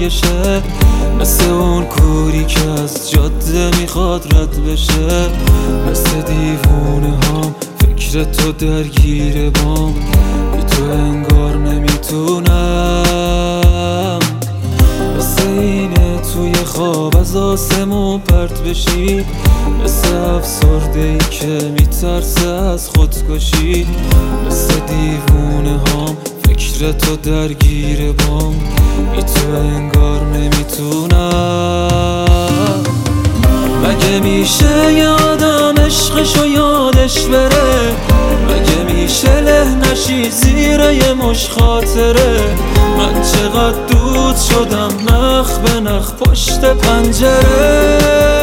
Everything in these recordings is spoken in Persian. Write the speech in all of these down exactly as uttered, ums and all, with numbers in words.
برگشه، مثل اون کوری که از جاده میخواد رد بشه. مثل دیوونه هام فکر تو درگیر بام، بی تو انگار نمیتونم. مثل اینه توی خواب از آسمون پرت بشی، مثل افسرده ای که میترسه از خودکشی. مثل دیوونه هام فکر تو درگیر بام، بی تو انگار نمیتونم. مگه میشه یه آدم عشقشو یادش بره؟ مگه میشه له نشی زیر یه مش خاطره؟ من چقدر دود شدم نخ به نخ پشت پنجره.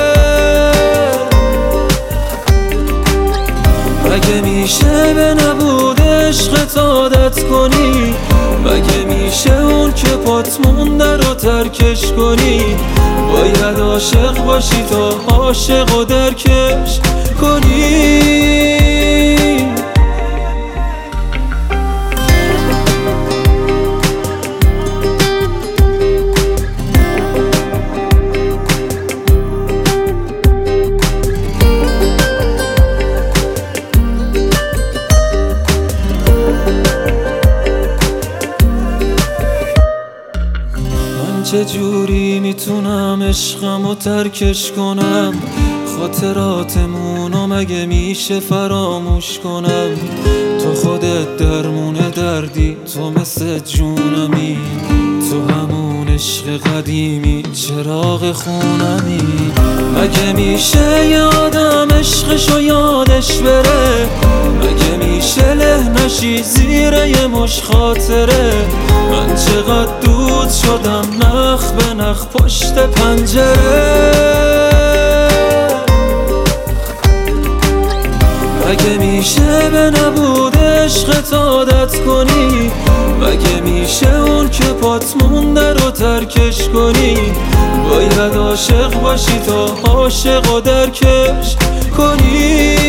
مگه میشه به نبود عشقت عادت کنی؟ مگه میشه اون که پات مونده رو ترکش کنی؟ باید عاشق باشی تا عاشق و درکش کنی. چه جوری میتونم عشقمو ترکش کنم؟ خاطراتمونو مگه میشه فراموش کنم؟ تو خودت درمون دردی، تو مثل جونمی، تو همون عشق قدیمی، چراغ خونمی. مگه میشه یه آدم عشقشو یادش بره؟ مگه میشه له نشی زیر یه مش خاطره؟ من چقدر دود شدم نخ به نخ پشت پنجره. مگه میشه به نبود عشقت عادت کنی؟ مگه میشه اون که پات مونده رو ترکش کنی؟ باید عاشق باشی تا عاشق و درکش کنی.